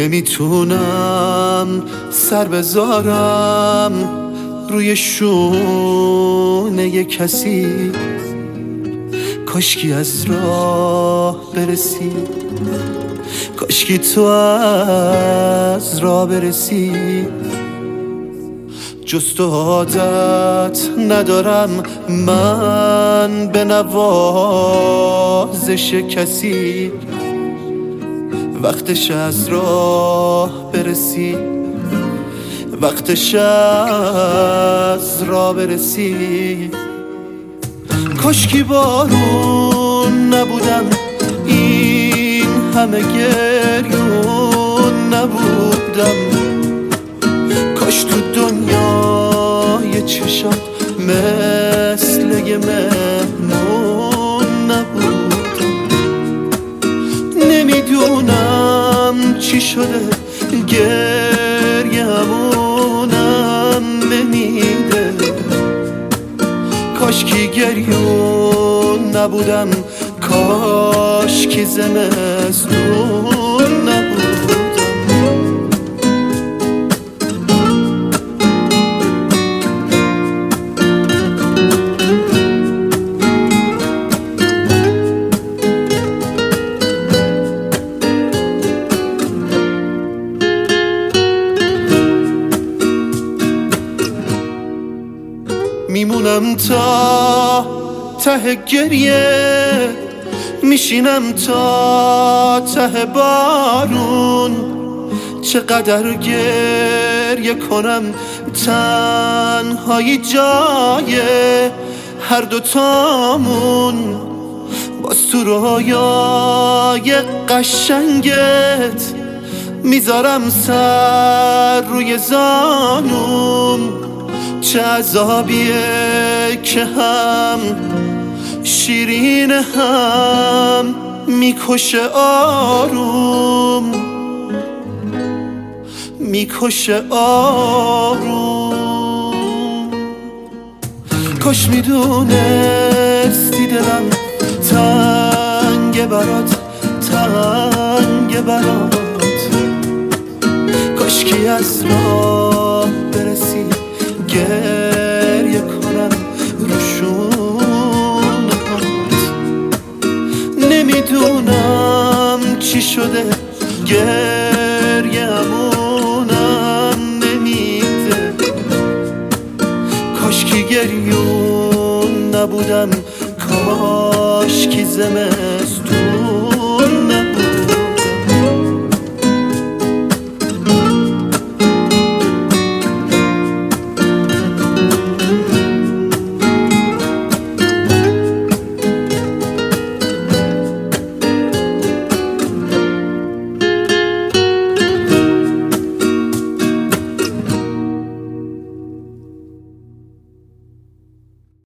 نمیتونم سر بذارم روی شونه کسی، کاشکی از راه برسی، کاشکی تو از راه برسی. جز تو عادت ندارم من به نوازش کسی، وقتش از راه برسی، وقتش از راه برسی. کاشکی بارون نبودم، این همه گریون نبودم، کاش تو دنیای چشات مثل یه مهمون نبودم. نمیدونم چی شده گریه‌مونم نمیده، کاشکی گریون نبودم، کاشکی زمستون نبودم. میمونم تا ته گریه، میشینم تا ته بارون، چقدر گریه کنم تنهایی جای هر دوتامون. باز تو رویای قشنگت میذارم سر روی زانوم، چه عذابیه که هم شیرین هم میکشه آروم، میکشه آروم. کاش میدونستی دلم تنگ برات، تنگ برات، کاشکی از راه برسی، گریه کنم روشونهات. نمیدونم چی شده گریه‌مونم نمیده، کاشکی گریون نبودم، کاشکی زمستون